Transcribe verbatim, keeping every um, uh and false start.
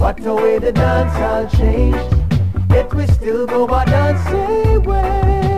What a way the dance all changed. Yet we still go a dancing way.